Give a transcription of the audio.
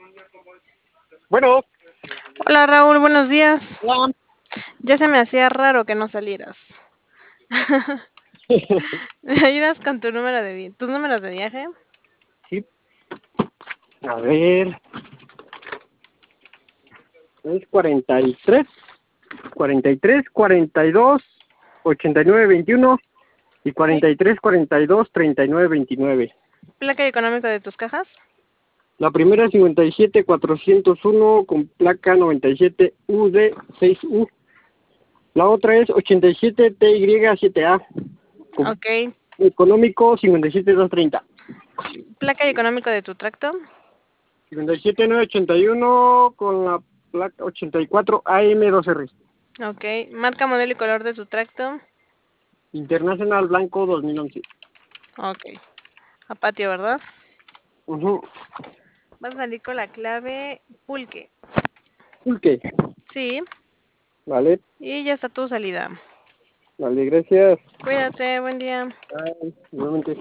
Bueno, Hola Raúl, buenos días. hola. Ya se me hacía raro que no salieras. ¿Me ayudas con tus números de viaje? Sí, a ver, es 43, 89, 21 y Sí. 43, 42, 39, 29. ¿Placa y económico de tus cajas? La primera es 57, 401 con placa 97UD6U. La otra es 87, TY7A con Ok. económico 57, 230. ¿Placa y económico de tu tracto? 57, 981 con la placa 84, AM2R. Ok. ¿Marca, modelo y color de tu tracto? Internacional Blanco 2011. Ok. A patio, ¿verdad? Ujú. Vas a salir con la clave pulque. Pulque. Sí. Vale, Y ya está tu salida. vale, gracias. Cuídate, buen día. Bye. Nuevamente.